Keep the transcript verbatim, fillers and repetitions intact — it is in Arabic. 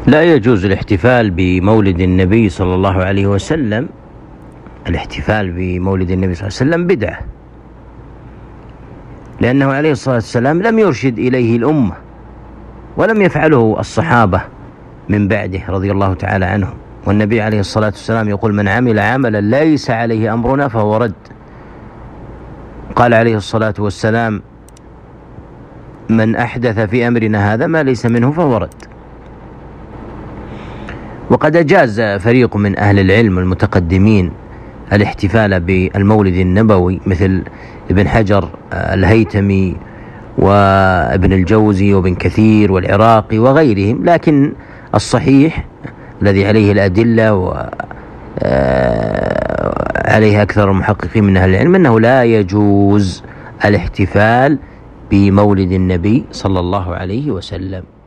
لا يجوز الاحتفال بمولد النبي صلى الله عليه وسلم. الاحتفال بمولد النبي صلى الله عليه وسلم بدعة، لأنه عليه الصلاة والسلام لم يرشد إليه الأمة، ولم يفعله الصحابة من بعده رضي الله تعالى عنهم. والنبي عليه الصلاة والسلام يقول: من عمل عملا ليس عليه أمرنا فهو رد. قال عليه الصلاة والسلام: من أحدث في أمرنا هذا ما ليس منه فهو رد. وقد أجاز فريق من أهل العلم المتقدمين الاحتفال بالمولد النبوي، مثل ابن حجر الهيتمي وابن الجوزي وابن كثير والعراقي وغيرهم، لكن الصحيح الذي عليه الأدلة وعليه أكثر المحققين من أهل العلم أنه لا يجوز الاحتفال بمولد النبي صلى الله عليه وسلم.